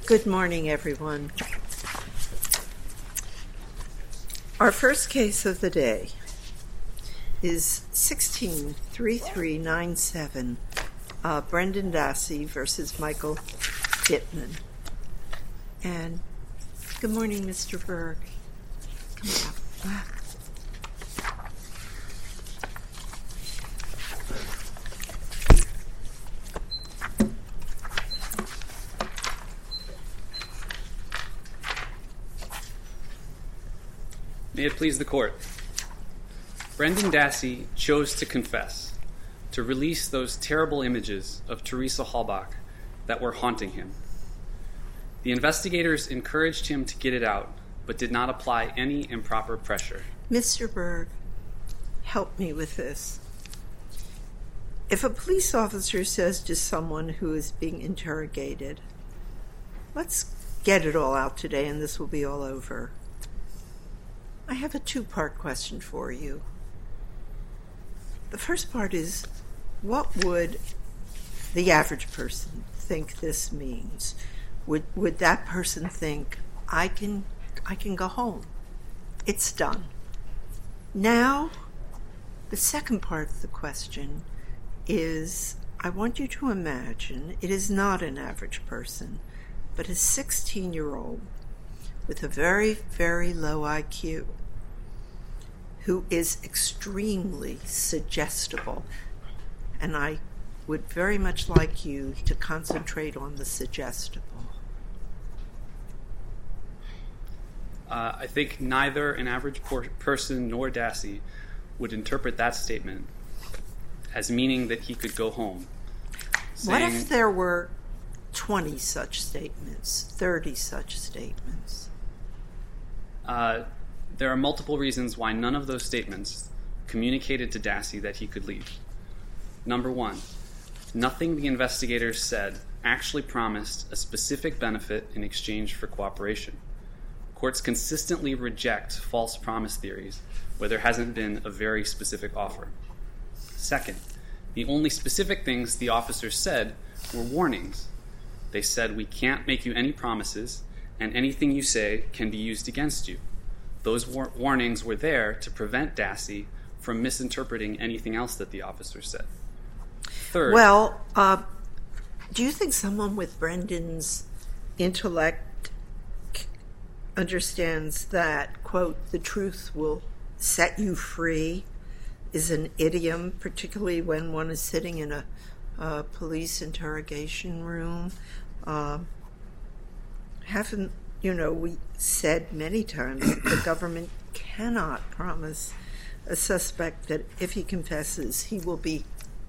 Good morning, everyone. Our first case of the day is 16-3397, Brendan Dassey versus Michael Bittman. And good morning, Mr. Berg. Come on. May it please the court. Brendan Dassey chose to confess, to release those terrible images of Teresa Halbach that were haunting him. The investigators encouraged him to get it out, but did not apply any improper pressure. Mr. Berg, help me with this. If a police officer says to someone who is being interrogated, let's get it all out today and this will be all over, I have a two-part question for you. The first part is, what would the average person think this means? Would that person think, I can go home? It's done. Now, the second part of the question is, I want you to imagine it is not an average person, but a 16-year-old with a very, very low IQ, who is extremely suggestible. And I would very much like you to concentrate on the suggestible. I think neither an average person nor Dassey would interpret that statement as meaning that he could go home. What if there were 20 such statements, 30 such statements? There are multiple reasons why none of those statements communicated to Dassey that he could leave. Number one, nothing the investigators said actually promised a specific benefit in exchange for cooperation. Courts consistently reject false promise theories where there hasn't been a very specific offer. Second, the only specific things the officers said were warnings. They said, we can't make you any promises, and anything you say can be used against you. Those warnings were there to prevent Dassey from misinterpreting anything else that the officers said. Third, well, do you think someone with Brendan's intellect understands that, quote, the truth will set you free is an idiom, particularly when one is sitting in a police interrogation room? Haven't we said many times that the government cannot promise a suspect that if he confesses, he will be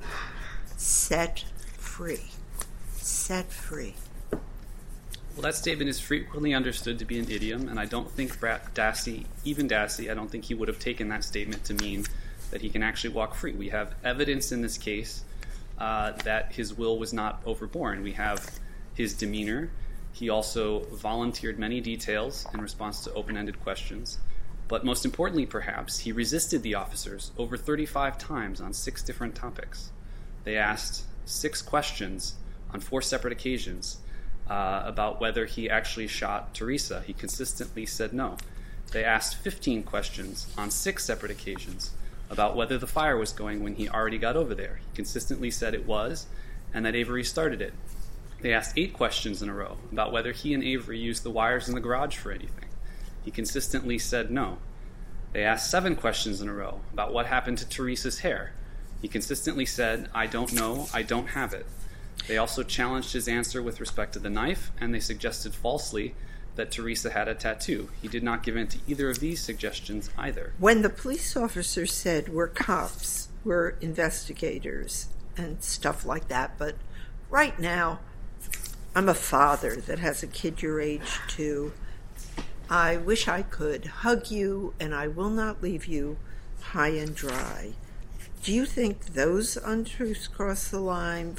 set free. Set free. Well, that statement is frequently understood to be an idiom, and I don't think Dassey, I don't think he would have taken that statement to mean that he can actually walk free. We have evidence in this case that his will was not overborne. We have his demeanor. He also volunteered many details in response to open-ended questions. But most importantly, perhaps, he resisted the officers over 35 times on 6 different topics. They asked 6 questions on 4 separate occasions about whether he actually shot Teresa. He consistently said no. They asked 15 questions on 6 separate occasions about whether the fire was going when he already got over there. He consistently said it was, and that Avery started it. They asked 8 questions in a row about whether he and Avery used the wires in the garage for anything. He consistently said no. They asked 7 questions in a row about what happened to Teresa's hair. He consistently said, I don't know, I don't have it. They also challenged his answer with respect to the knife, and they suggested falsely that Teresa had a tattoo. He did not give in to either of these suggestions either. When the police officers said we're cops, we're investigators, and stuff like that, but right now, I'm a father that has a kid your age too. I wish I could hug you, and I will not leave you high and dry. Do you think those untruths cross the line?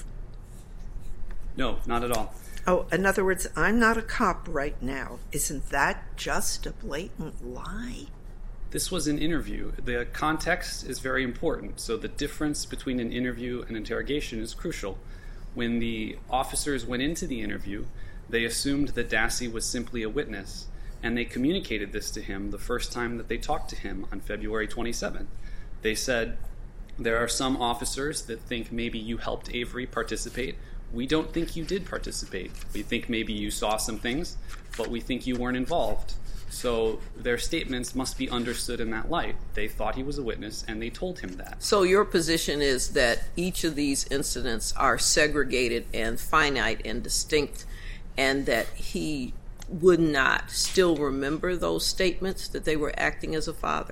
No, not at all. Oh, in other words, I'm not a cop right now. Isn't that just a blatant lie? This was an interview. The context is very important, so the difference between an interview and interrogation is crucial. When the officers went into the interview, They assumed that Dassey was simply a witness, and they communicated this to him the first time that they talked to him on February 27th. They said, there are some officers that think maybe you helped Avery participate. We don't think you did participate. We think maybe you saw some things, but we think you weren't involved. So their statements must be understood in that light. They thought he was a witness, and they told him that. So your position is that each of these incidents are segregated and finite and distinct, and that he would not still remember those statements, that they were acting as a father?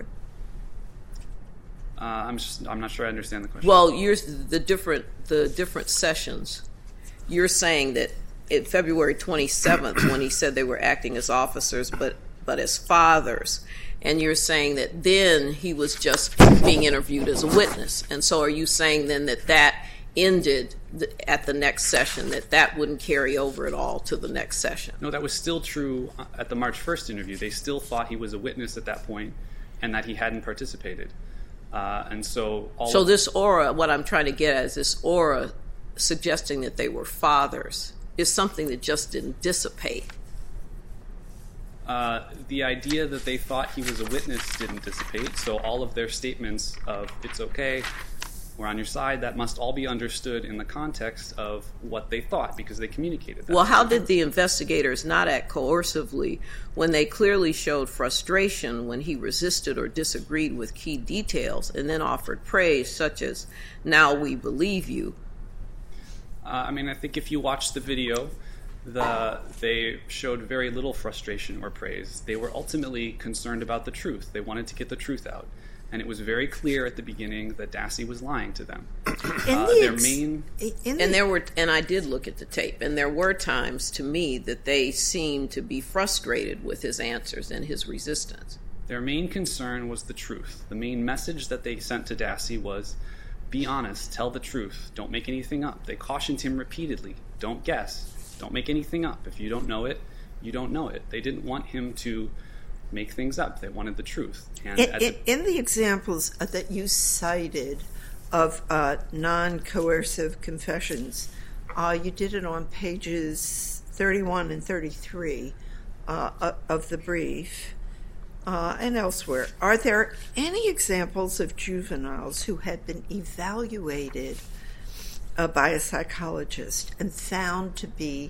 I'm not sure I understand the question. Well, the different sessions. You're saying that in February 27th, when he said they were acting as officers, but as fathers, and you're saying that then he was just being interviewed as a witness. And so are you saying then that ended at the next session, that wouldn't carry over at all to the next session? No, that was still true at the March 1st interview. They still thought he was a witness at that point and that he hadn't participated. So this aura, what I'm trying to get at is this aura suggesting that they were fathers is something that just didn't dissipate. The idea that they thought he was a witness didn't dissipate, so all of their statements of, it's okay, we're on your side, that must all be understood in the context of what they thought, because they communicated that. Well, how did the investigators not act coercively when they clearly showed frustration when he resisted or disagreed with key details and then offered praise such as, now we believe you? I think if you watch the video, they showed very little frustration or praise. They were ultimately concerned about the truth. They wanted to get the truth out. And it was very clear at the beginning that Dassey was lying to them. And I did look at the tape, and there were times to me that they seemed to be frustrated with his answers and his resistance. Their main concern was the truth. The main message that they sent to Dassey was, be honest, tell the truth, don't make anything up. They cautioned him repeatedly, don't guess, don't make anything up. If you don't know it, you don't know it. They didn't want him to make things up. They wanted the truth. And in the examples that you cited of non-coercive confessions, you did it on pages 31 and 33 of the brief and elsewhere. Are there any examples of juveniles who had been evaluated by a psychologist and found to be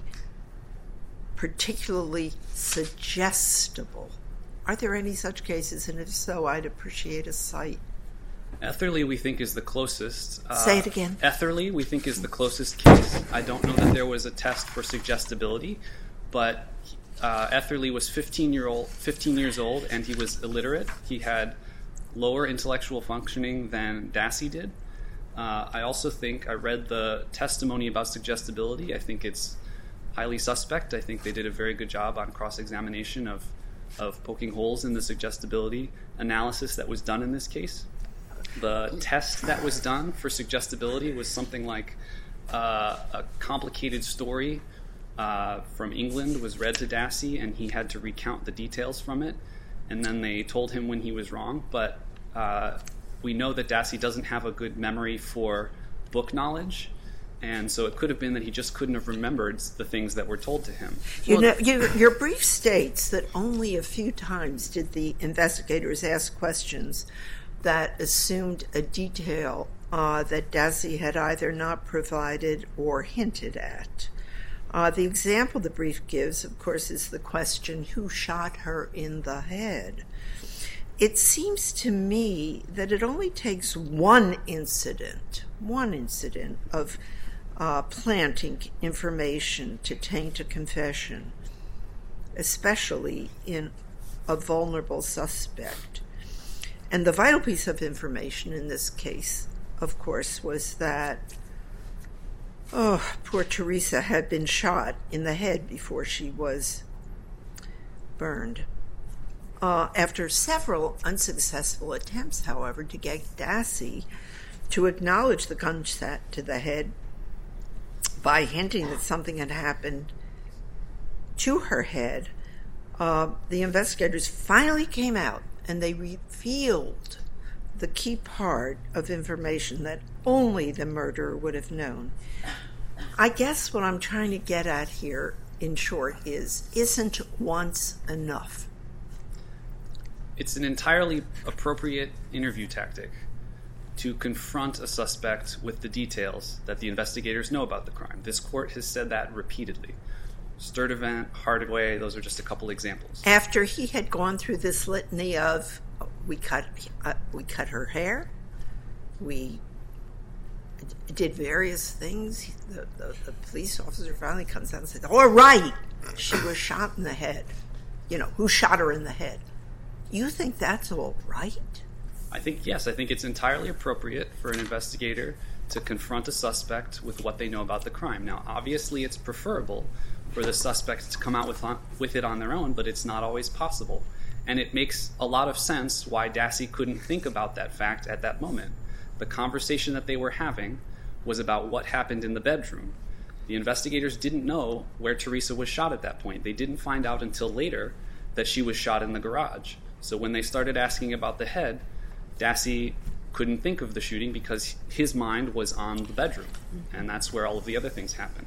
particularly suggestible? Are there any such cases? And if so, I'd appreciate a cite. Etherly, we think, is the closest. Say it again. Etherly, we think, is the closest case. I don't know that there was a test for suggestibility, but Etherly was 15 years old, and he was illiterate. He had lower intellectual functioning than Dassey did. I also think I read the testimony about suggestibility. I think it's highly suspect. I think they did a very good job on cross-examination of poking holes in the suggestibility analysis that was done in this case. The test that was done for suggestibility was something like a complicated story from England was read to Dassey, and he had to recount the details from it, and then they told him when he was wrong. But we know that Dassey doesn't have a good memory for book knowledge, and so it could have been that he just couldn't have remembered the things that were told to him. Your brief states that only a few times did the investigators ask questions that assumed a detail that Dassey had either not provided or hinted at. The example the brief gives, of course, is the question, who shot her in the head? It seems to me that it only takes one incident of planting information to taint a confession, especially in a vulnerable suspect. And the vital piece of information in this case, of course, was that poor Teresa had been shot in the head before she was burned. After several unsuccessful attempts, however, to get Dassey to acknowledge the gunshot to the head by hinting that something had happened to her head, the investigators finally came out and they revealed the key part of information that only the murderer would have known. I guess what I'm trying to get at here in short, isn't once enough? It's an entirely appropriate interview tactic to confront a suspect with the details that the investigators know about the crime. This court has said that repeatedly. Sturdivant, Hardaway, those are just a couple examples. After he had gone through this litany of, we cut her hair, we did various things, the police officer finally comes out and says, all right, she was shot in the head. You know, who shot her in the head? You think that's all right? I think, yes, I think it's entirely appropriate for an investigator to confront a suspect with what they know about the crime. Now, obviously, it's preferable for the suspect to come out with it on their own, but it's not always possible. And it makes a lot of sense why Dassey couldn't think about that fact at that moment. The conversation that they were having was about what happened in the bedroom. The investigators didn't know where Teresa was shot at that point. They didn't find out until later that she was shot in the garage. So when they started asking about the head, Dassey couldn't think of the shooting because his mind was on the bedroom, and that's where all of the other things happened.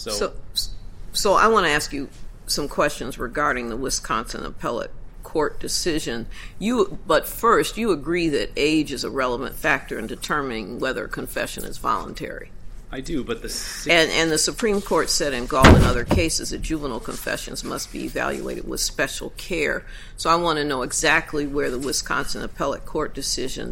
So I want to ask you some questions regarding the Wisconsin Appellate Court decision. But first, you agree that age is a relevant factor in determining whether a confession is voluntary. I do, but and the Supreme Court said in Gall and other cases that juvenile confessions must be evaluated with special care. So I want to know exactly where the Wisconsin Appellate Court decision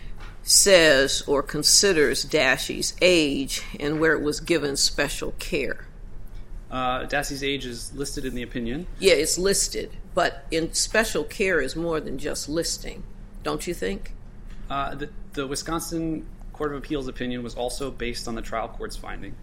says or considers Dassey's age and where it was given special care. Dassey's age is listed in the opinion. Yeah, it's listed, but in special care is more than just listing, don't you think? The Wisconsin Court of Appeals opinion was also based on the trial court's finding,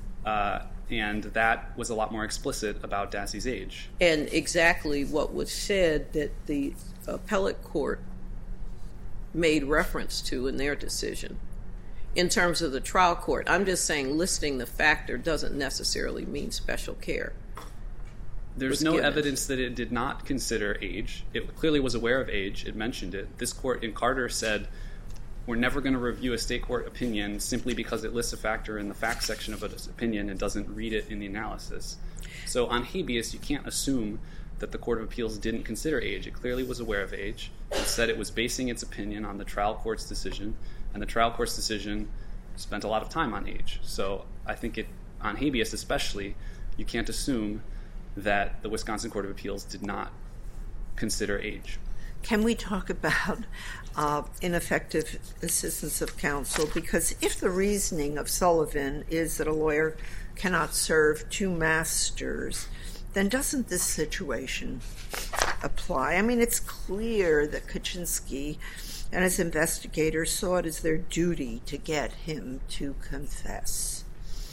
and that was a lot more explicit about Dassey's age. And exactly what was said that the appellate court made reference to in their decision. In terms of the trial court, I'm just saying listing the factor doesn't necessarily mean special care. There's no evidence that it did not consider age. It clearly was aware of age. It mentioned it. This court in Carter said, we're never going to review a state court opinion simply because it lists a factor in the fact section of its opinion and doesn't read it in the analysis. So on habeas, you can't assume that the Court of Appeals didn't consider age. It clearly was aware of age. It said it was basing its opinion on the trial court's decision, and the trial court's decision spent a lot of time on age. So I think on habeas especially, you can't assume that the Wisconsin Court of Appeals did not consider age. Can we talk about ineffective assistance of counsel? Because if the reasoning of Sullivan is that a lawyer cannot serve two masters, then doesn't this situation apply? I mean, it's clear that Kaczynski and his investigators saw it as their duty to get him to confess,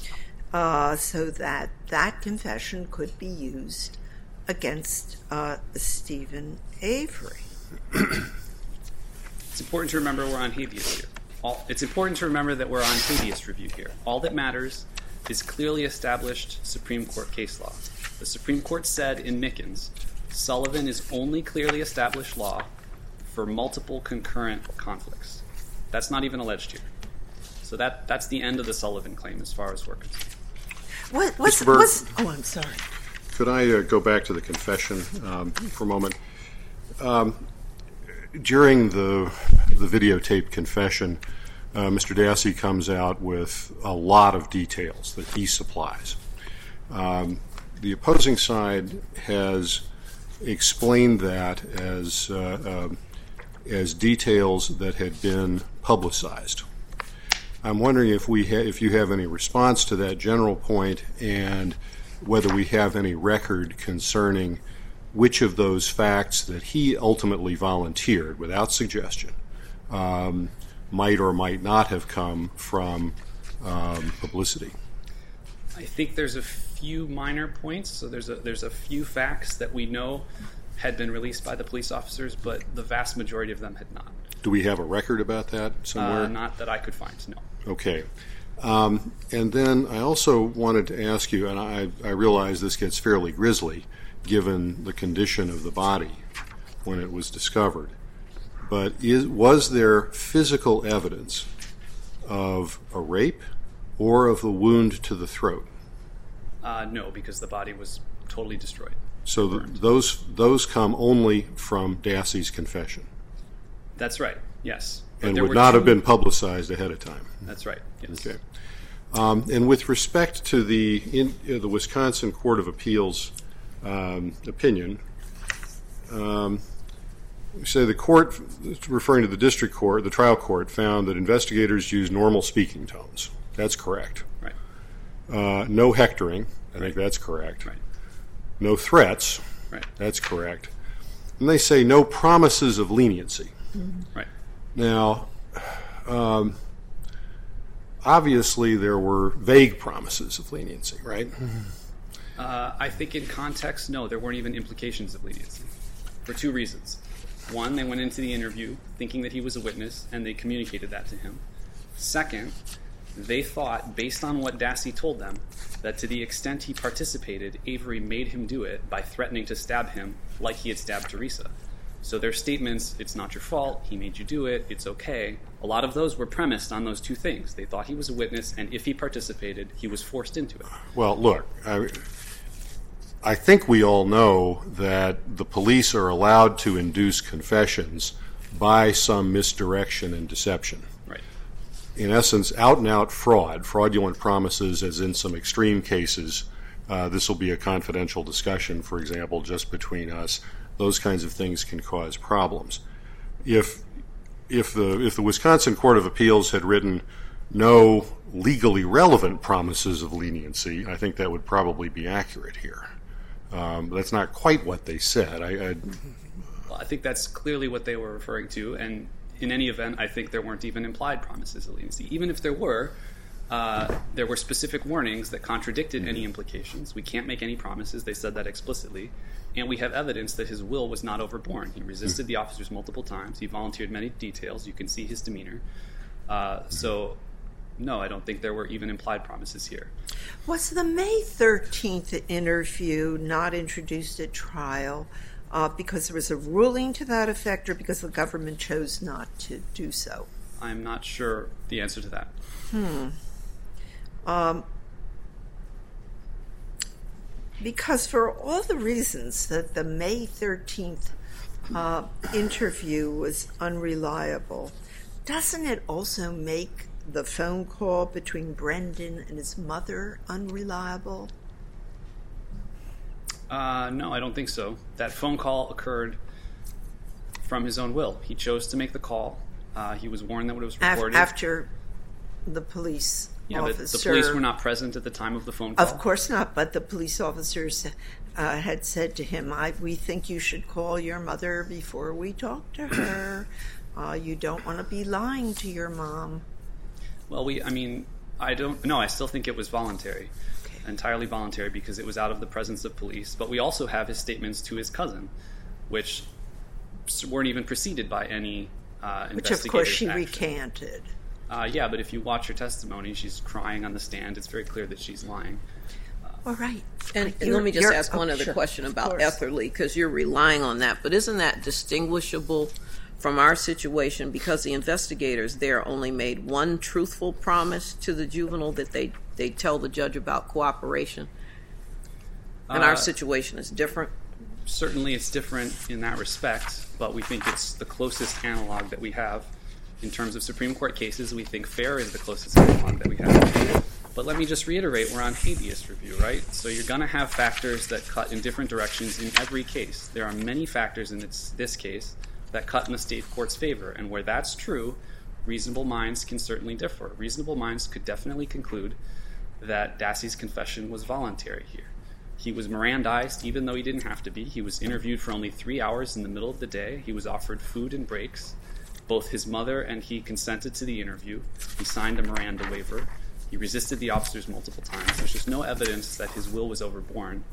so that that confession could be used against Stephen Avery. It's important to remember we're on habeas here. It's important to remember that we're on habeas review here. All that matters is clearly established Supreme Court case law. The Supreme Court said in Mickens, Sullivan is only clearly established law for multiple concurrent conflicts. That's not even alleged here. So that's the end of the Sullivan claim as far as we're concerned. Oh, I'm sorry. Could I go back to the confession for a moment? During the videotaped confession, Mr. Dassey comes out with a lot of details that he supplies. The opposing side has explained that as details that had been publicized. I'm wondering if you have any response to that general point, and whether we have any record concerning which of those facts that he ultimately volunteered without suggestion might or might not have come from publicity. I think there's a few minor points. So there's a few facts that we know had been released by the police officers, but the vast majority of them had not. Do we have a record about that somewhere? Not that I could find, no. Okay. And then I also wanted to ask you, and I realize this gets fairly grisly given the condition of the body when it was discovered, but was there physical evidence of a rape or of a wound to the throat? No, because the body was totally destroyed. So those come only from Dassey's confession. That's right, yes. But And there would were not two- have been publicized ahead of time. That's right, yes. Okay. And with respect to the Wisconsin Court of Appeals opinion, we say the court, referring to the district court, the trial court, found that investigators used normal speaking tones. That's correct. Right. No hectoring. I think that's correct. Right. No threats. Right. That's correct. And they say no promises of leniency. Right. Now, obviously there were vague promises of leniency, right? I think in context, no, there weren't even implications of leniency for two reasons. One, they went into the interview thinking that he was a witness, and they communicated that to him. Second, they thought, based on what Dassey told them, that to the extent he participated, Avery made him do it by threatening to stab him like he had stabbed Teresa. So their statements, it's not your fault, he made you do it, it's okay, a lot of those were premised on those two things. They thought he was a witness, and if he participated, he was forced into it. Well, look, I think we all know that the police are allowed to induce confessions by some misdirection and deception. Right. In essence, out-and-out fraud, fraudulent promises, as in some extreme cases, this will be a confidential discussion, for example, just between us. Those kinds of things can cause problems. If the Wisconsin Court of Appeals had written no legally relevant promises of leniency, I think that would probably be accurate here. But that's not quite what they said. Well, I think that's clearly what they were referring to, and in any event, I think there weren't even implied promises of leniency. Even if there were specific warnings that contradicted any implications. We can't make any promises. They said that explicitly. And we have evidence that his will was not overborne. He resisted the officers multiple times. He volunteered many details. You can see his demeanor. So, no, I don't think there were even implied promises here. Was the May 13th interview not introduced at trial because there was a ruling to that effect, or because the government chose not to do so? I'm not sure the answer to that. Because for all the reasons that the May 13th interview was unreliable, doesn't it also make the phone call between Brendan and his mother unreliable? No, I don't think so. That phone call occurred from his own will. He chose to make the call. He was warned that it was recorded. After the police officer... But the police were not present at the time of the phone call. Of course not, but the police officers had said to him, we think you should call your mother before we talk to her. You don't want to be lying to your mom. Well, I still think it was voluntary. Okay. Entirely voluntary, because it was out of the presence of police. But we also have his statements to his cousin, which weren't even preceded by any investigators. Which, of course, she recanted. Yeah, but if you watch her testimony, she's crying on the stand. It's very clear that she's lying. All right. And let me just ask one other question about Etherly, because you're relying on that. But isn't that distinguishable from our situation, because the investigators there only made one truthful promise to the juvenile that they tell the judge about cooperation? And our situation is different? Certainly it's different in that respect, but we think it's the closest analog that we have. In terms of Supreme Court cases, we think FAIR is the closest analog that we have. But let me just reiterate, we're on habeas review, right? So you're going to have factors that cut in different directions in every case. There are many factors in this case that cut in the state court's favor. And where that's true, reasonable minds can certainly differ. Reasonable minds could definitely conclude that Dassey's confession was voluntary here. He was Mirandized, even though he didn't have to be. He was interviewed for only 3 hours in the middle of the day. He was offered food and breaks. Both his mother and he consented to the interview. He signed a Miranda waiver. He resisted the officers multiple times. There's just no evidence that his will was overborne.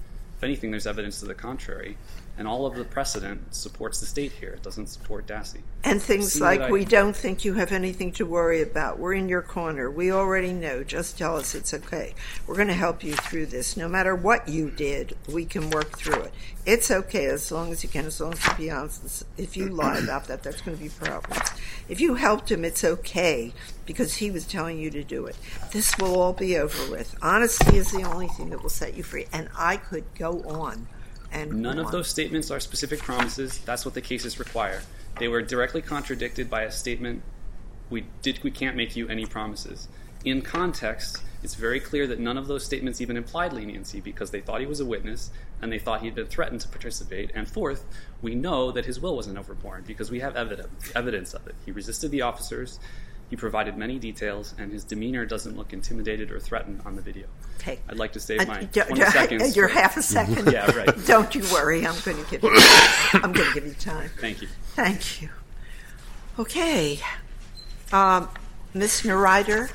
anything, there's evidence to the contrary. And all of the precedent supports the state here. It doesn't support Dassey. And things like, we don't think you have anything to worry about. We're in your corner. We already know. Just tell us it's okay. We're going to help you through this. No matter what you did, we can work through it. It's okay as long as you can, as long as you be honest. If you lie about that, that's going to be problems. If you helped him, it's okay because he was telling you to do it. This will all be over with. Honesty is the only thing that will set you free. And I could go on. None of those statements are specific promises. That's what the cases require. They were directly contradicted by a statement, we can't make you any promises. In context, it's very clear that none of those statements even implied leniency because they thought he was a witness and they thought he'd been threatened to participate. And fourth, we know that his will wasn't overborne because we have evidence of it. He resisted the officers, he provided many details, and his demeanor doesn't look intimidated or threatened on the video. Okay. I'd like to save my 20 seconds. You're half a second. Yeah, right. Don't you worry. I'm going to give you time. Thank you. Thank you. Okay. Ms. Neurider.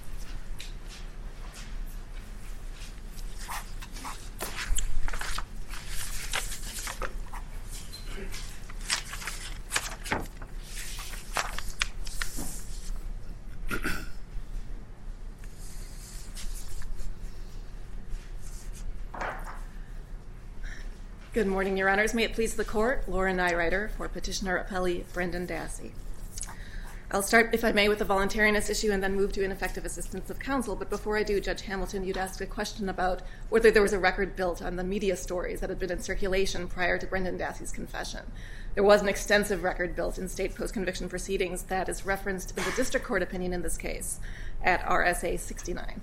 Good morning, Your Honors. May it please the Court, Laura Neurider for Petitioner Appellee Brendan Dassey. I'll start, if I may, with the voluntariness issue and then move to ineffective assistance of counsel. But before I do, Judge Hamilton, you'd asked a question about whether there was a record built on the media stories that had been in circulation prior to Brendan Dassey's confession. There was an extensive record built in state post-conviction proceedings that is referenced in the district court opinion in this case at RSA 69.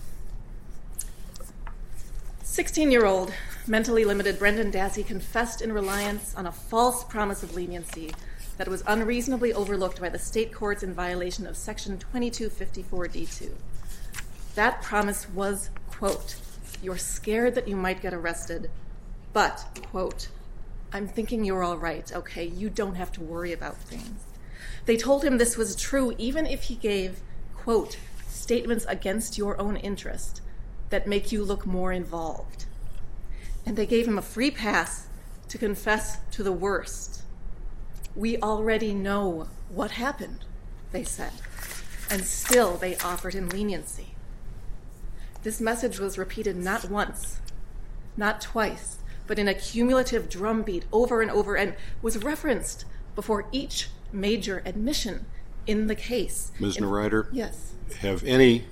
16-year-old mentally limited Brendan Dassey confessed in reliance on a false promise of leniency that was unreasonably overlooked by the state courts in violation of Section 2254D2. That promise was, quote, "You're scared that you might get arrested, but, quote, I'm thinking you're all right, okay? You don't have to worry about things." They told him this was true even if he gave, quote, "statements against your own interest that make you look more involved." And they gave him a free pass to confess to the worst. "We already know what happened," they said, and still they offered him leniency. This message was repeated not once, not twice, but in a cumulative drumbeat over and over, and was referenced before each major admission in the case. Ms. Neurider? Yes. Have any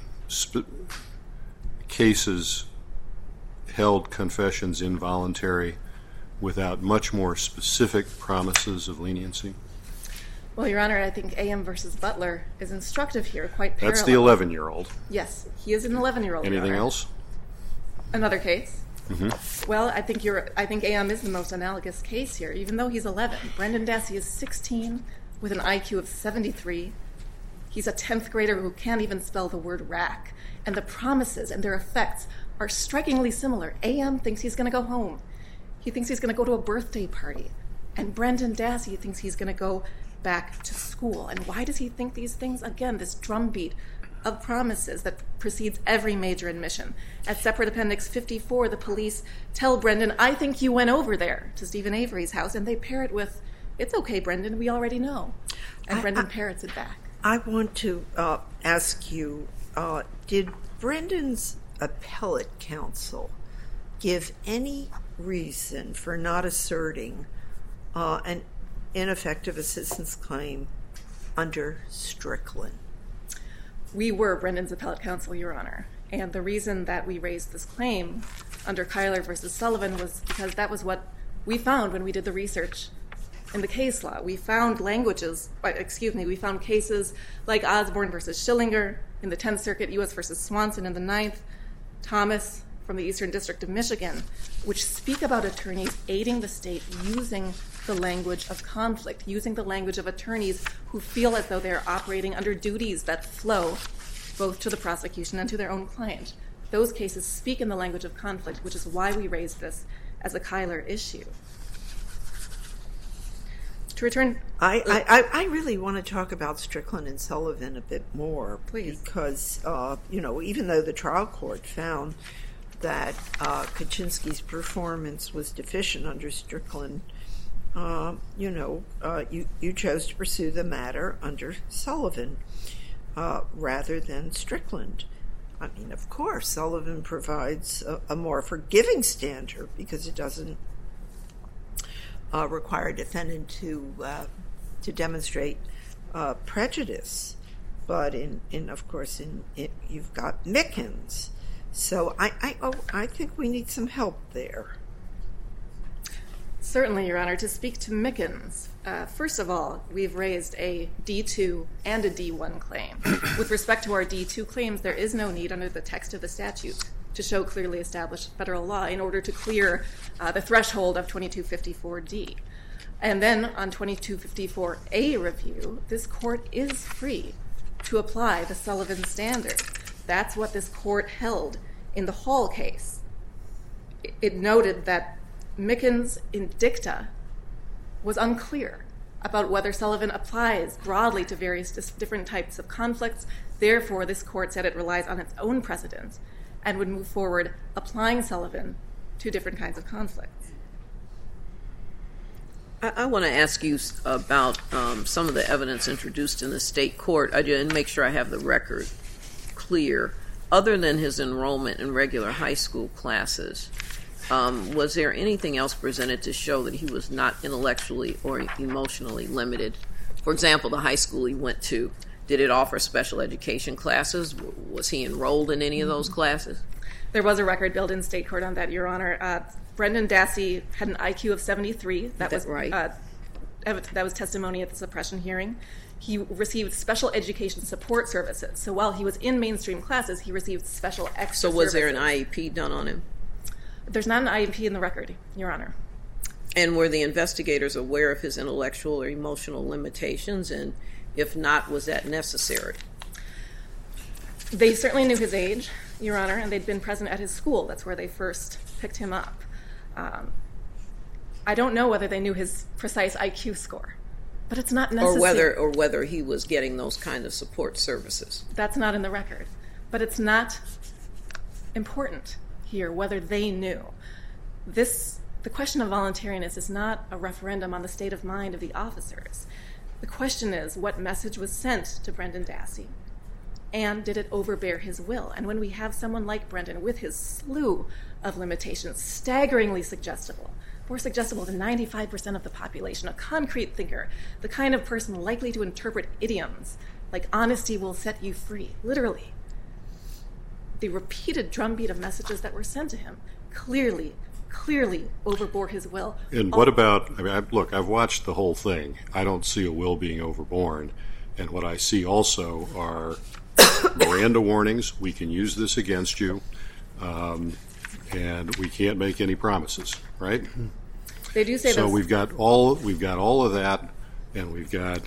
cases held confessions involuntary without much more specific promises of leniency? Well, Your Honor, I think AM versus Butler is instructive here, quite parallel. That's the 11-year-old. Yes, he is an 11-year-old. Anything else? Another case? Mm-hmm. Well, I think AM is the most analogous case here, even though he's 11. Brendan Dassey is 16 with an IQ of 73. He's a 10th grader who can't even spell the word rack. And the promises and their effects are strikingly similar. AM thinks he's going to go home. He thinks he's going to go to a birthday party. And Brendan Dassey thinks he's going to go back to school. And why does he think these things? Again, this drumbeat of promises that precedes every major admission. At Separate Appendix 54, the police tell Brendan, "I think you went over there," to Stephen Avery's house, and they pair it with, "It's okay, Brendan, we already know." And Brendan parrots it back. I want to ask you, did Brendan's appellate counsel give any reason for not asserting an ineffective assistance claim under Strickland? We were Brendan's appellate counsel, Your Honor. And the reason that we raised this claim under Kyler versus Sullivan was because that was what we found when we did the research in the case law. We found we found cases like Osborne versus Schillinger in the 10th Circuit, U.S. versus Swanson in the 9th, Thomas from the Eastern District of Michigan, which speak about attorneys aiding the state using the language of conflict, using the language of attorneys who feel as though they're operating under duties that flow both to the prosecution and to their own client. Those cases speak in the language of conflict, which is why we raised this as a Kyler issue. To return... I really want to talk about Strickland and Sullivan a bit more. Please. Because, even though the trial court found that Kaczynski's performance was deficient under Strickland, you chose to pursue the matter under Sullivan rather than Strickland. I mean, of course, Sullivan provides a more forgiving standard because it doesn't require a defendant to demonstrate prejudice. But you've got Mickens. So I think we need some help there. Certainly, Your Honor. To speak to Mickens, first of all, we've raised a D2 and a D1 claim. With respect to our D2 claims, there is no need under the text of the statute to show clearly established federal law in order to clear the threshold of 2254D. And then on 2254A review, this court is free to apply the Sullivan standard. That's what this court held in the Hall case. It noted that Mickens' in dicta was unclear about whether Sullivan applies broadly to various different types of conflicts. Therefore, this court said it relies on its own precedent and would move forward applying Sullivan to different kinds of conflicts. I want to ask you about some of the evidence introduced in the state court. I didn't make sure I have the record clear. Other than his enrollment in regular high school classes, was there anything else presented to show that he was not intellectually or emotionally limited? For example, the high school he went to, did it offer special education classes? Was he enrolled in any of those classes? There was a record billed in state court on that, Your Honor. Brendan Dassey had an IQ of 73. That was right. That was testimony at the suppression hearing. He received special education support services. So while he was in mainstream classes, he received special extra services. So was there an IEP done on him? There's not an IEP in the record, Your Honor. And were the investigators aware of his intellectual or emotional limitations? And if not, was that necessary? They certainly knew his age, Your Honor, and they'd been present at his school. That's where they first picked him up. I don't know whether they knew his precise IQ score, but it's not necessary. Or whether he was getting those kind of support services. That's not in the record. But it's not important here whether they knew. The question of voluntariness is not a referendum on the state of mind of the officers. The question is what message was sent to Brendan Dassey, and did it overbear his will? And when we have someone like Brendan with his slew of limitations, staggeringly suggestible, more suggestible than 95% of the population, a concrete thinker, the kind of person likely to interpret idioms like honesty will set you free, literally. The repeated drumbeat of messages that were sent to him clearly overbore his will. And what about, look, I've watched the whole thing. I don't see a will being overborne. And what I see also are Miranda warnings. We can use this against you. And we can't make any promises, right? They do say so this. we've got all of that, and we've got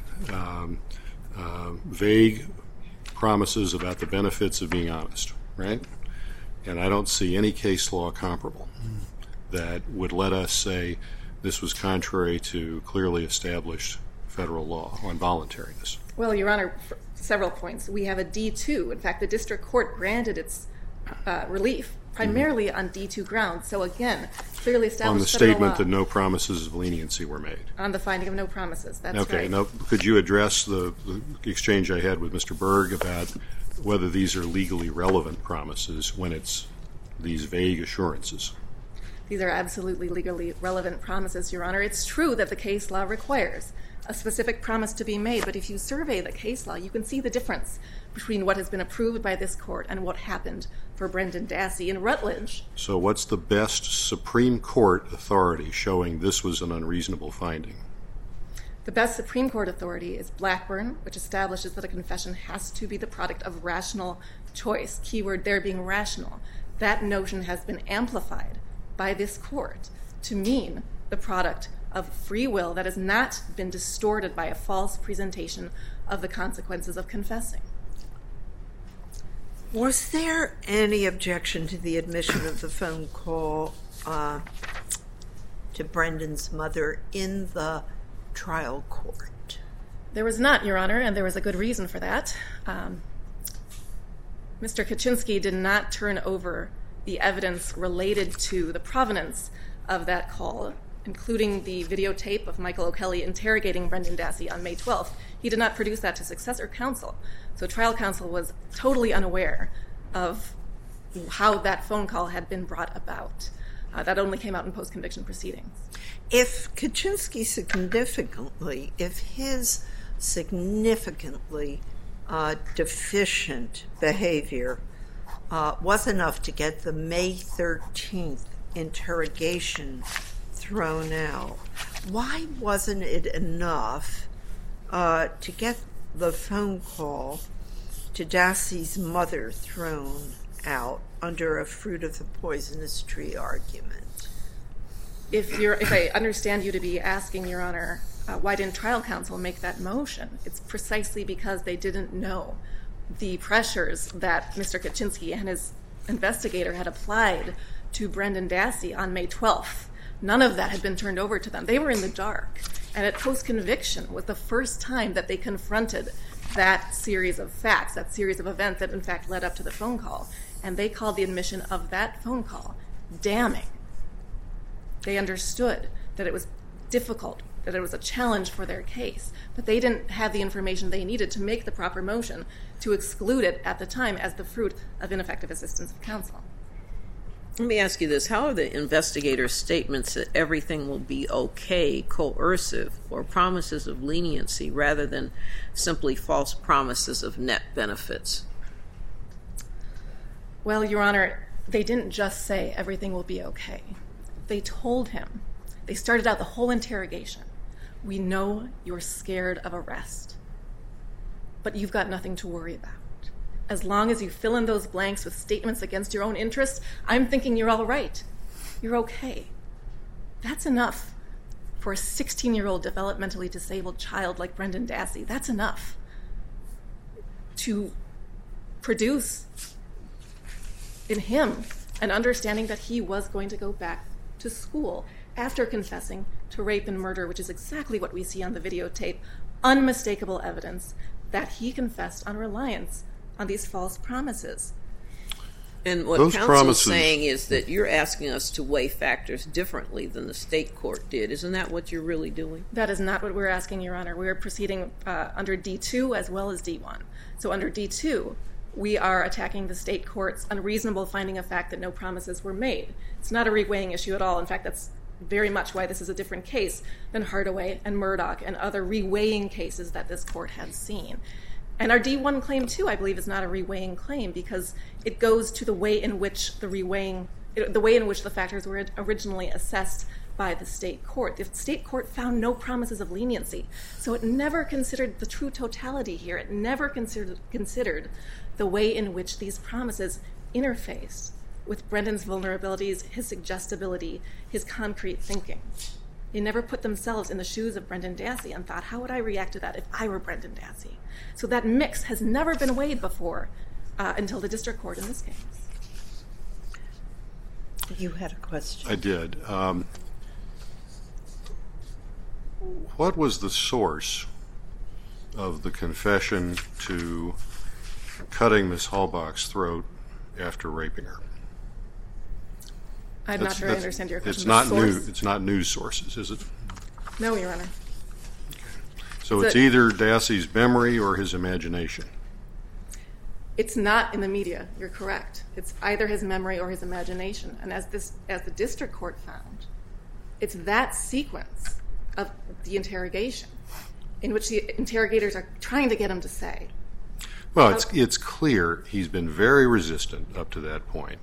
vague promises about the benefits of being honest, right? And I don't see any case law comparable that would let us say this was contrary to clearly established federal law on voluntariness. Well, Your Honor, several points. We have a D2. In fact, the district court granted its relief primarily on D2 grounds. So again, clearly established on the federal statement law. That no promises of leniency were made. On the finding of no promises, that's right. Okay, now could you address the exchange I had with Mr. Berg about whether these are legally relevant promises when it's these vague assurances? These are absolutely legally relevant promises, Your Honor. It's true that the case law requires a specific promise to be made, but if you survey the case law, you can see the difference between what has been approved by this court and what happened for Brendan Dassey in Rutledge. So what's the best Supreme Court authority showing this was an unreasonable finding? The best Supreme Court authority is Blackburn, which establishes that a confession has to be the product of rational choice, keyword there being rational. That notion has been amplified by this court to mean the product of free will that has not been distorted by a false presentation of the consequences of confessing. Was there any objection to the admission of the phone call to Brendan's mother in the trial court? There was not, Your Honor, and there was a good reason for that. Mr. Kaczynski did not turn over the evidence related to the provenance of that call, including the videotape of Michael O'Kelly interrogating Brendan Dassey on May 12th. He did not produce that to successor counsel. So trial counsel was totally unaware of how that phone call had been brought about. That only came out in post-conviction proceedings. If Kaczynski if his significantly deficient behavior was enough to get the May 13th interrogation thrown out, why wasn't it enough to get the phone call to Dassey's mother thrown out under a fruit of the poisonous tree argument? If I understand you to be asking, Your Honor, why didn't trial counsel make that motion? It's precisely because they didn't know the pressures that Mr. Kaczynski and his investigator had applied to Brendan Dassey on May 12th. None of that had been turned over to them. They were in the dark. And at post-conviction was the first time that they confronted that series of facts, that series of events that in fact led up to the phone call. And they called the admission of that phone call damning. They understood that it was difficult, that it was a challenge for their case, but they didn't have the information they needed to make the proper motion to exclude it at the time as the fruit of ineffective assistance of counsel. Let me ask you this. How are the investigators' statements that everything will be okay coercive or promises of leniency rather than simply false promises of net benefits? Well, Your Honor, they didn't just say everything will be okay. They told him, they started out the whole interrogation, we know you're scared of arrest, but you've got nothing to worry about. As long as you fill in those blanks with statements against your own interests, I'm thinking you're all right. You're okay. That's enough for a 16-year-old developmentally disabled child like Brendan Dassey. That's enough to produce in him an understanding that he was going to go back to school after confessing to rape and murder, which is exactly what we see on the videotape, unmistakable evidence that he confessed on reliance on these false promises. And what Those counsel's promises, saying is that you're asking us to weigh factors differently than the state court did. Isn't that what you're really doing? That is not what we're asking, Your Honor. We're proceeding under D2 as well as D1. So under D2, we are attacking the state court's unreasonable finding of fact that no promises were made. It's not a reweighing issue at all. In fact, that's very much why this is a different case than Hardaway and Murdoch and other reweighing cases that this court has seen. And our D1 claim, too, I believe, is not a reweighing claim because it goes to the way in which the factors were originally assessed by the state court. The state court found no promises of leniency, so it never considered the true totality here. It never considered the way in which these promises interfaced with Brendan's vulnerabilities, his suggestibility, his concrete thinking. They never put themselves in the shoes of Brendan Dassey and thought, how would I react to that if I were Brendan Dassey? So that mix has never been weighed before until the district court in this case. You had a question. I did. What was the source of the confession to cutting Miss Halbach's throat after raping her? I'm not sure I understand your question. It's not news sources, is it? No, Your Honor. So It's either Dassey's memory or his imagination. It's not in the media. You're correct. It's either his memory or his imagination. And as the district court found, it's that sequence of the interrogation in which the interrogators are trying to get him to say. Well, it's clear he's been very resistant up to that point.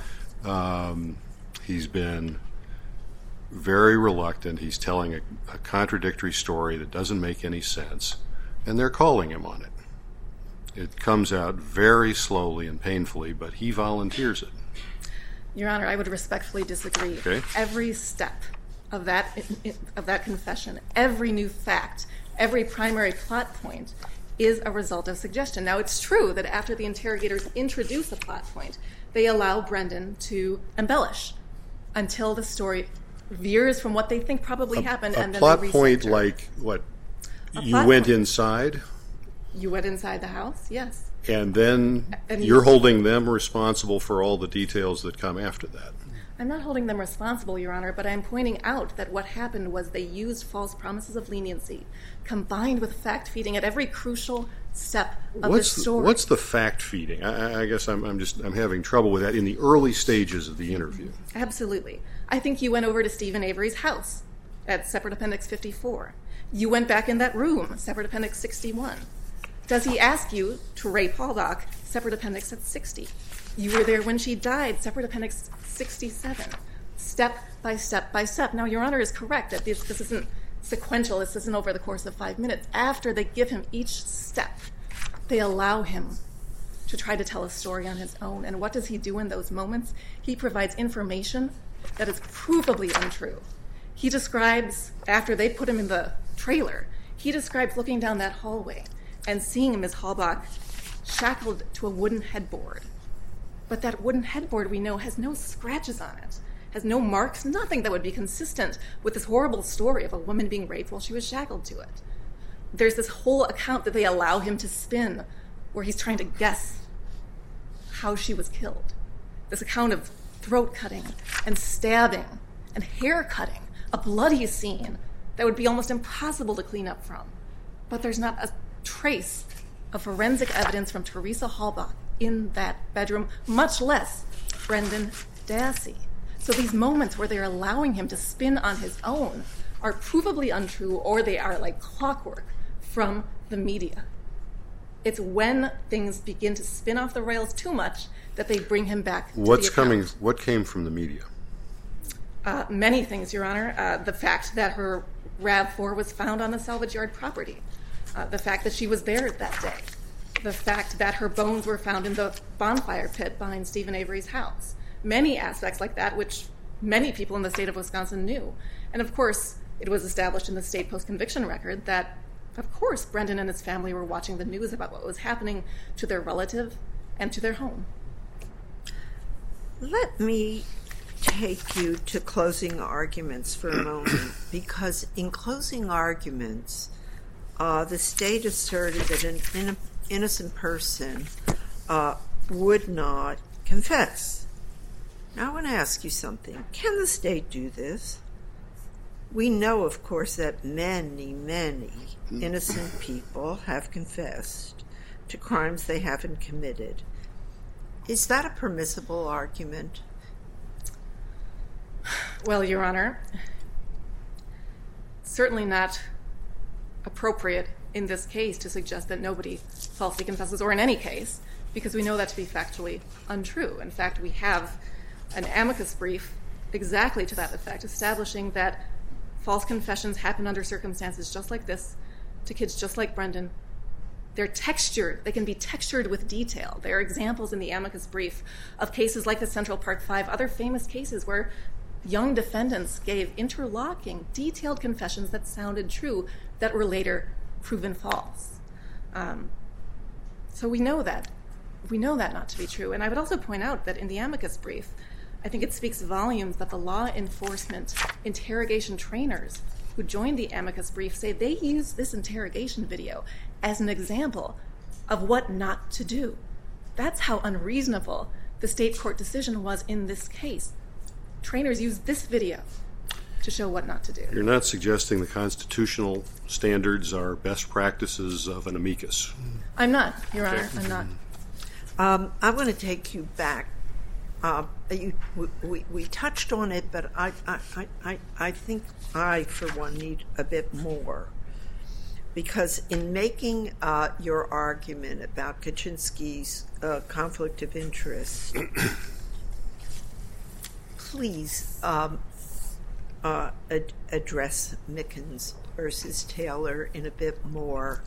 He's been very reluctant. He's telling a contradictory story that doesn't make any sense, and they're calling him on it. It comes out very slowly and painfully, but he volunteers it. Your Honor, I would respectfully disagree. Okay. Every step of that confession, every new fact, every primary plot point is a result of suggestion. Now, it's true that after the interrogators introduce a plot point, they allow Brendan to embellish until the story veers from what they think probably happened. And then plot they point recenter. like what? A You plot went point. inside? You went inside the house? Yes. And then you're holding them responsible for all the details that come after that. I'm not holding them responsible, Your Honor, but I'm pointing out that what happened was they used false promises of leniency combined with fact-feeding at every crucial step of the story. What's the fact-feeding? I guess I'm having trouble with that in the early stages of the interview. Absolutely. I think you went over to Stephen Avery's house at Separate Appendix 54. You went back in that room, Separate Appendix 61. Does he ask you to rape Halbach, Separate Appendix at 60? You were there when she died, Separate Appendix 67. Step by step by step. Now, Your Honor is correct that this isn't sequential. This isn't over the course of 5 minutes. After they give him each step, they allow him to try to tell a story on his own. And what does he do in those moments? He provides information that is provably untrue. He describes, after they put him in the trailer, he describes looking down that hallway and seeing Ms. Halbach shackled to a wooden headboard. But that wooden headboard, we know, has no scratches on it, has no marks, nothing that would be consistent with this horrible story of a woman being raped while she was shackled to it. There's this whole account that they allow him to spin where he's trying to guess how she was killed. This account of throat cutting and stabbing and hair cutting, a bloody scene that would be almost impossible to clean up from. But there's not a trace of forensic evidence from Teresa Halbach in that bedroom, much less Brendan Dassey. So these moments where they're allowing him to spin on his own are provably untrue, or they are like clockwork from the media. It's when things begin to spin off the rails too much that they bring him back to the account. What came from the media? Many things, Your Honor. The fact that her RAV4 was found on the salvage yard property. The fact that she was there that day. The fact that her bones were found in the bonfire pit behind Stephen Avery's house. Many aspects like that, which many people in the state of Wisconsin knew. And of course, it was established in the state post-conviction record that, of course, Brendan and his family were watching the news about what was happening to their relative and to their home. Let me take you to closing arguments for a moment, because in closing arguments, the state asserted that an innocent person would not confess. Now I want to ask you something. Can the state do this? We know, of course, that many, many innocent people have confessed to crimes they haven't committed. Is that a permissible argument? Well, Your Honor, certainly not appropriate in this case to suggest that nobody falsely confesses, or in any case, because we know that to be factually untrue. In fact, we have an amicus brief exactly to that effect, establishing that false confessions happen under circumstances just like this, to kids just like Brendan. They're textured. They can be textured with detail. There are examples in the amicus brief of cases like the Central Park 5, other famous cases where young defendants gave interlocking, detailed confessions that sounded true that were later proven false. So we know that. We know that not to be true. And I would also point out that in the amicus brief, I think it speaks volumes that the law enforcement interrogation trainers who joined the amicus brief say they use this interrogation video as an example of what not to do. That's how unreasonable the state court decision was in this case. Trainers use this video to show what not to do. You're not suggesting the constitutional standards are best practices of an amicus? I'm not, Your Honor. I'm not. I want to take you back. We touched on it, but I think I, for one, need a bit more. Because in making your argument about Kaczynski's conflict of interest, please address Mickens versus Taylor in a bit more.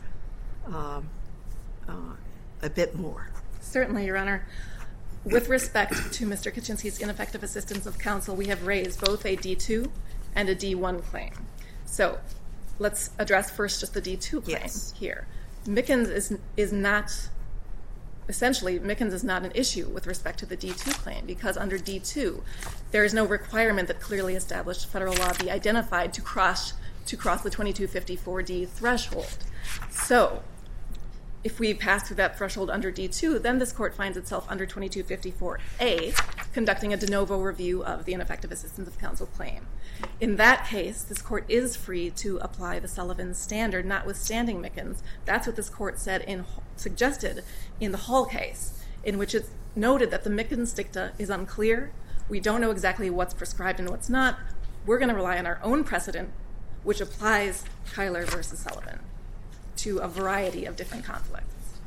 Certainly, Your Honor. With respect to Mr. Kaczynski's ineffective assistance of counsel, we have raised both a D2 and a D1 claim. So let's address first just the D2 claim here. Mickens is not, essentially, Mickens is not an issue with respect to the D2 claim, because under D2, there is no requirement that clearly established federal law be identified to cross the 2254D threshold. So if we pass through that threshold under D2, then this court finds itself under 2254A, conducting a de novo review of the ineffective assistance of counsel claim. In that case, this court is free to apply the Sullivan standard, notwithstanding Mickens. That's what this court suggested in the Hall case, in which it noted that the Mickens dicta is unclear. We don't know exactly what's prescribed and what's not. We're going to rely on our own precedent, which applies Kyler versus Sullivan to a variety of different conflicts.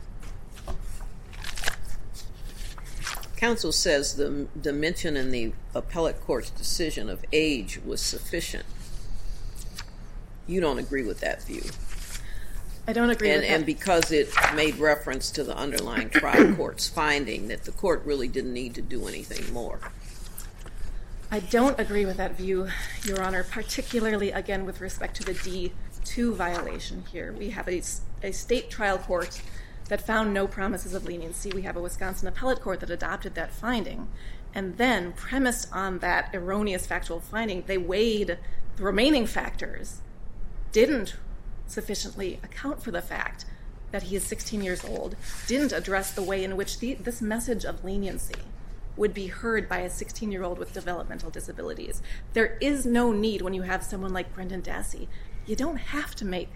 Counsel says the mention in the appellate court's decision of age was sufficient. You don't agree with that view. I don't agree with that. And because it made reference to the underlying trial court's finding that the court really didn't need to do anything more. I don't agree with that view, Your Honor, particularly, again, with respect to the D2 violation here. We have a state trial court that found no promises of leniency. We have a Wisconsin appellate court that adopted that finding. And then, premised on that erroneous factual finding, they weighed the remaining factors, didn't sufficiently account for the fact that he is 16 years old, didn't address the way in which this message of leniency would be heard by a 16-year-old with developmental disabilities. There is no need when you have someone like Brendan Dassey. You don't have to make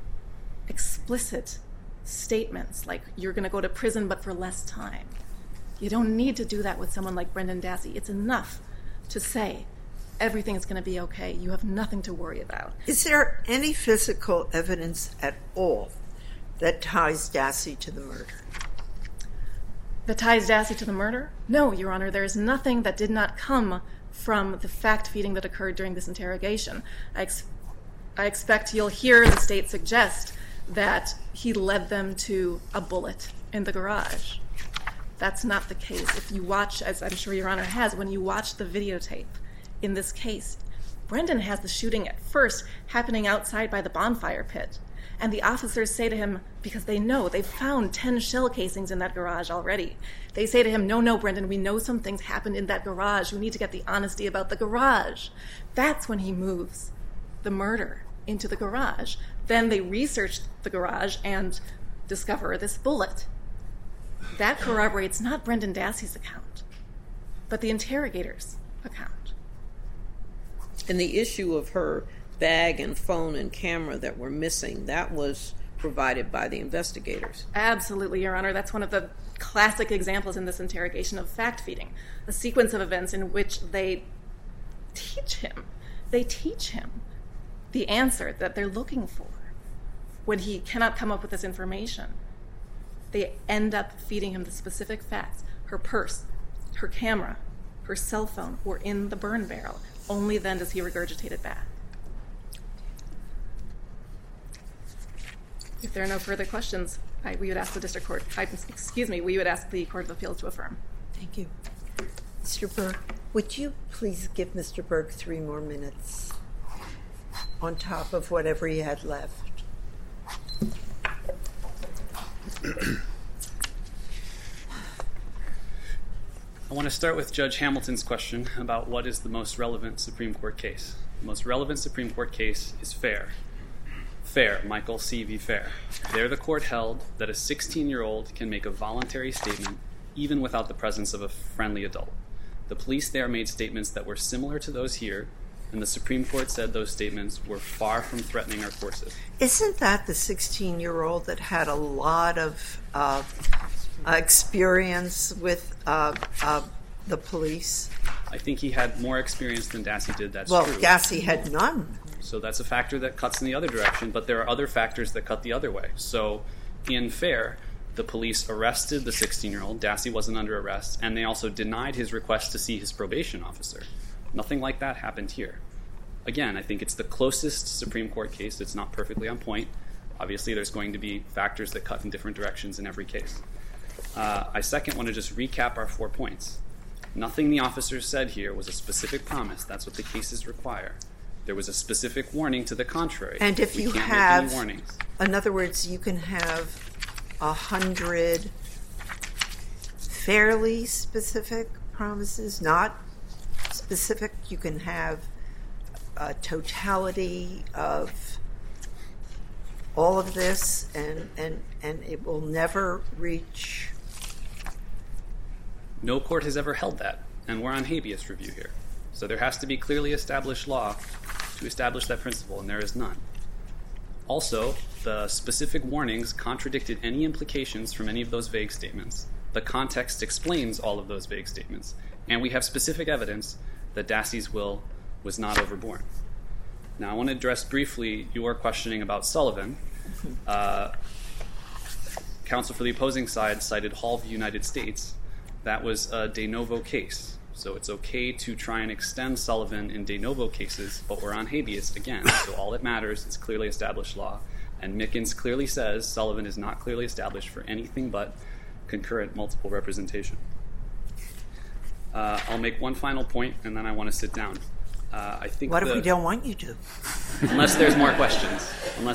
explicit statements like you're going to go to prison but for less time. You don't need to do that with someone like Brendan Dassey. It's enough to say everything's going to be okay. You have nothing to worry about. Is there any physical evidence at all that ties Dassey to the murder? That ties Dassey to the murder? No, Your Honor. There is nothing that did not come from the fact-feeding that occurred during this interrogation. I expect you'll hear the state suggest that he led them to a bullet in the garage. That's not the case. If you watch, as I'm sure Your Honor has, when you watch the videotape in this case, Brendan has the shooting at first happening outside by the bonfire pit. And the officers say to him, because they know, they've found 10 shell casings in that garage already. They say to him, no, Brendan, we know some things happened in that garage. We need to get the honesty about the garage. That's when he moves the murder into the garage. Then they research the garage and discover this bullet. That corroborates not Brendan Dassey's account, but the interrogator's account. And the issue of her bag and phone and camera that were missing, that was provided by the investigators. Absolutely, Your Honor. That's one of the classic examples in this interrogation of fact-feeding, a sequence of events in which they teach him the answer that they're looking for when he cannot come up with this information. They end up feeding him the specific facts. Her purse, her camera, her cell phone were in the burn barrel. Only then does he regurgitate it back. If there are no further questions, we would ask the district court, we would ask the Court of Appeals to affirm. Thank you. Mr. Berg, would you please give Mr. Berg 3 more minutes on top of whatever he had left? I want to start with Judge Hamilton's question about what is the most relevant Supreme Court case. The most relevant Supreme Court case is Fair. Fair, Michael C. v. Fair. There the court held that a 16-year-old can make a voluntary statement even without the presence of a friendly adult. The police there made statements that were similar to those here, and the Supreme Court said those statements were far from threatening our courses. Isn't that the 16-year-old that had a lot of experience with the police? I think he had more experience than Dassey did, that's true. Well, Dassey had none. So that's a factor that cuts in the other direction, but there are other factors that cut the other way. So in Fair, the police arrested the 16-year-old. Dassey wasn't under arrest, and they also denied his request to see his probation officer. Nothing like that happened here. Again, I think it's the closest Supreme Court case. It's not perfectly on point. Obviously, there's going to be factors that cut in different directions in every case. I second want to just recap our 4 points. Nothing the officers said here was a specific promise. That's what the cases require. There was a specific warning to the contrary. And if you have, in other words, you can have 100 fairly specific promises, not specific. You can have a totality of all of this and it will never reach? No court has ever held that, and we're on habeas review here. So there has to be clearly established law to establish that principle, and there is none. Also, the specific warnings contradicted any implications from any of those vague statements. The context explains all of those vague statements, and we have specific evidence that Dassey's will was not overborne. Now, I want to address briefly your questioning about Sullivan. Counsel for the opposing side cited Hall v. United States. That was a de novo case. So it's okay to try and extend Sullivan in de novo cases, but we're on habeas again. So all that matters is clearly established law. And Mickens clearly says Sullivan is not clearly established for anything but concurrent multiple representation. I'll make one final point, and then I want to sit down. I think what if we don't want you to? Unless there's more questions.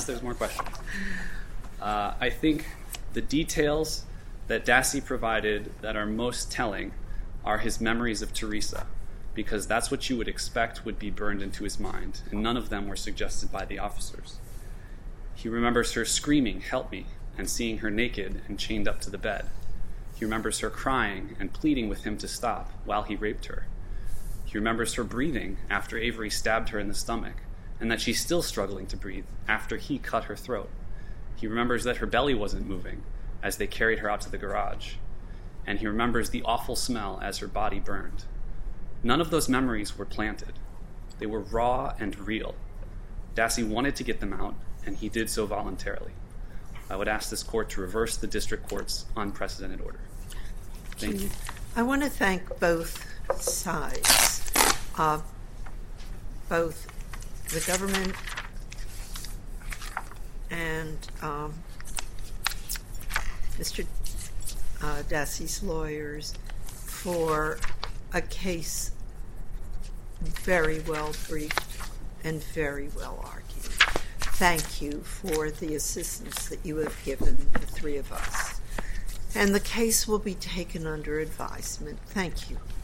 I think the details that Dassey provided that are most telling are his memories of Teresa, because that's what you would expect would be burned into his mind, and none of them were suggested by the officers. He remembers her screaming, "Help me," and seeing her naked and chained up to the bed. He remembers her crying and pleading with him to stop while he raped her. He remembers her breathing after Avery stabbed her in the stomach, and that she's still struggling to breathe after he cut her throat. He remembers that her belly wasn't moving as they carried her out to the garage. And he remembers the awful smell as her body burned. None of those memories were planted. They were raw and real. Dassey wanted to get them out, and he did so voluntarily. I would ask this court to reverse the district court's unprecedented order. Thank you. I want to thank both sides, both the government and Mr. Dassey's lawyers, for a case very well briefed and very well argued. Thank you for the assistance that you have given the three of us. And the case will be taken under advisement. Thank you.